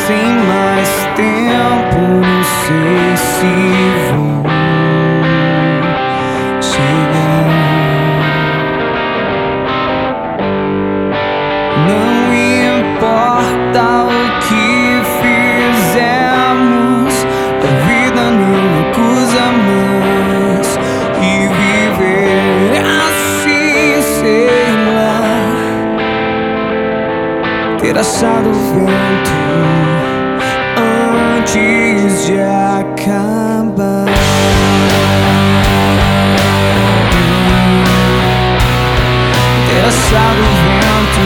Sem mais tempo, não sei se vou chegar. Não importa o que fizemos, a vida não acusa mais. E viver assim, sei lá, ter achado o vento antes de acabar. Ter achado o vento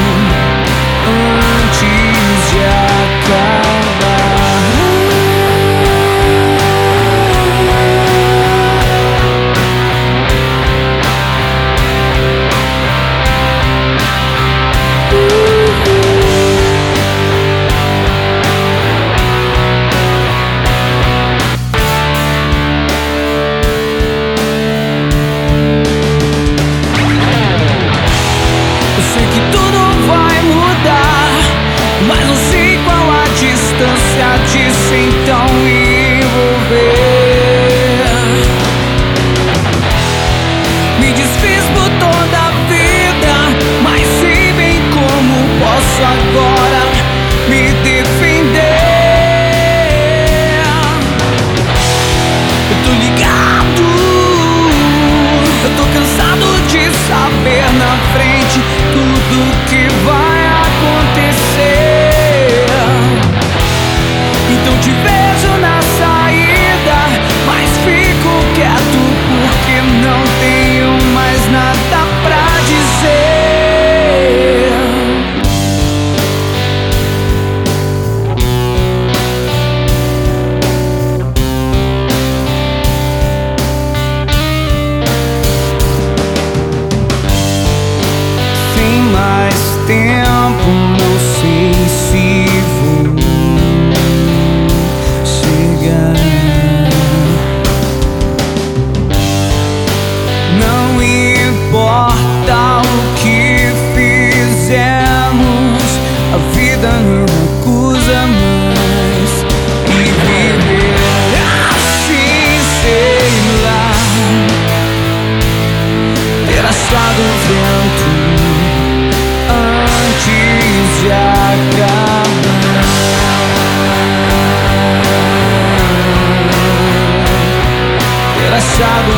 antes de acabar. Sei que tudo vai mudar, mas não sei qual a distância disso então envolver. Me desfiz por toda a vida, mas sei bem como posso agora me defender. Eu tô ligado, eu tô cansado de saber na frente tudo que vai acontecer. Então te vejo na saída, mas fico quieto porque não tenho mais nada pra dizer. Sem mais tempo, não sei se vou chegar. Não importa o que fizemos, a vida não acusa mais. E viver assim, sei lá, ter achado o vento antes de acabar. Ter achado